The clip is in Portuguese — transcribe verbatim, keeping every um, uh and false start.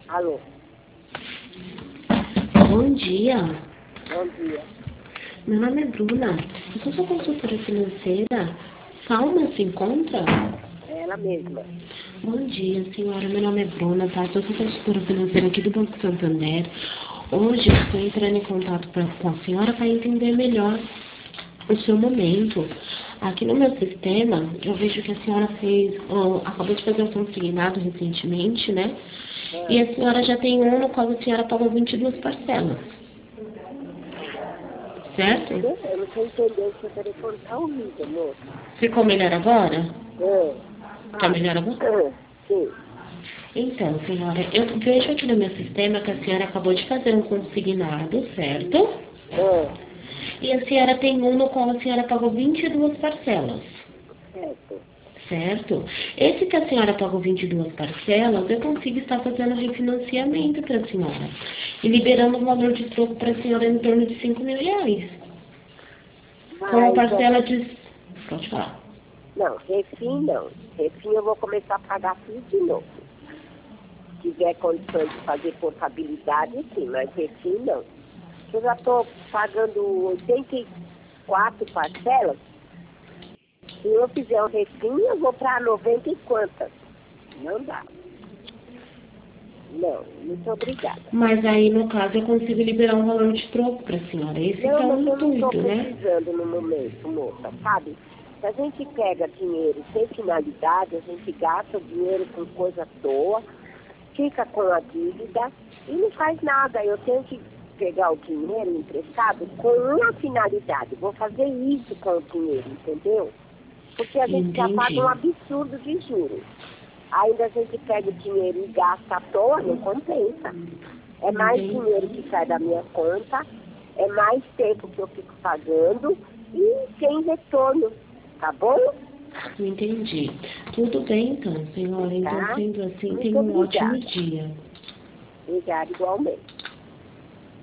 Alô? Bom dia. Bom dia. Meu nome é Bruna. Eu sou sua consultora financeira. Salma se encontra? É ela mesma. Bom dia, senhora. Meu nome é Bruna, tá? Eu sou sua consultora financeira aqui do Banco Santander. Hoje eu estou entrando em contato pra, com a senhora para entender melhor o seu momento. Aqui no meu sistema, eu vejo que a senhora fez, ó, acabou de fazer um consignado recentemente, né? É. E a senhora já tem um no qual a senhora pagou vinte e duas parcelas. Certo? Eu não estou entendendo, seu telefone tá horrível, moça. Ficou melhor agora? É. Tá Ah, melhor agora? é. Sim. Então, senhora, eu vejo aqui no meu sistema que a senhora acabou de fazer um consignado, certo? É. E a senhora tem um no qual a senhora pagou vinte e duas parcelas. Certo. Certo? Esse que a senhora pagou vinte e duas parcelas, eu consigo estar fazendo refinanciamento para a senhora. E liberando o valor de troco para a senhora em torno de cinco mil reais. Com a Mas, é, parcela de... Pode falar. não, refim não. Refim eu vou começar a pagar tudo de novo. Se tiver condições de fazer portabilidade, sim, mas refim não. Eu já estou pagando oitenta e quatro parcelas. Se eu fizer um refim, eu vou para noventa e quantas? Não dá. Não, muito obrigada. Mas aí, no caso, eu consigo liberar um valor de troco para a senhora. Esse que é Não, o mas eu não estou intuito, né? precisando no momento, moça, sabe? Se a gente pega dinheiro sem finalidade, a gente gasta o dinheiro com coisa à toa, fica com a dívida e não faz nada. Eu tenho que pegar o dinheiro emprestado com uma finalidade. Vou fazer isso com o dinheiro, entendeu? Porque a gente já paga um Entendi. absurdo de juros. Ainda a gente pega o dinheiro e gasta à toa, não compensa. É mais Entendi. dinheiro que sai da minha conta, é mais tempo que eu fico pagando e sem retorno, tá bom? Entendi. Tudo bem, então, senhora. Então, Tá? sendo assim, Muito tenha um ótimo obrigada. dia. Obrigada igualmente.